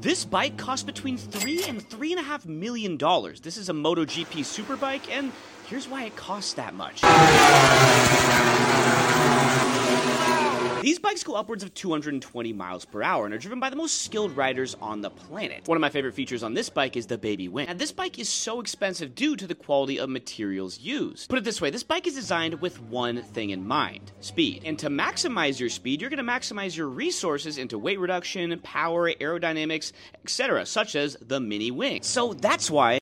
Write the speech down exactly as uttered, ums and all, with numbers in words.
This bike costs between three and three and a half million dollars. This is a MotoGP superbike, and here's why it costs that much. These bikes go upwards of two hundred twenty miles per hour and are driven by the most skilled riders on the planet. One of my favorite features on this bike is the baby wing. And this bike is so expensive due to the quality of materials used. Put it this way, this bike is designed with one thing in mind: speed. And to maximize your speed, you're going to maximize your resources into weight reduction, power, aerodynamics, et cetera, such as the mini wing. So that's why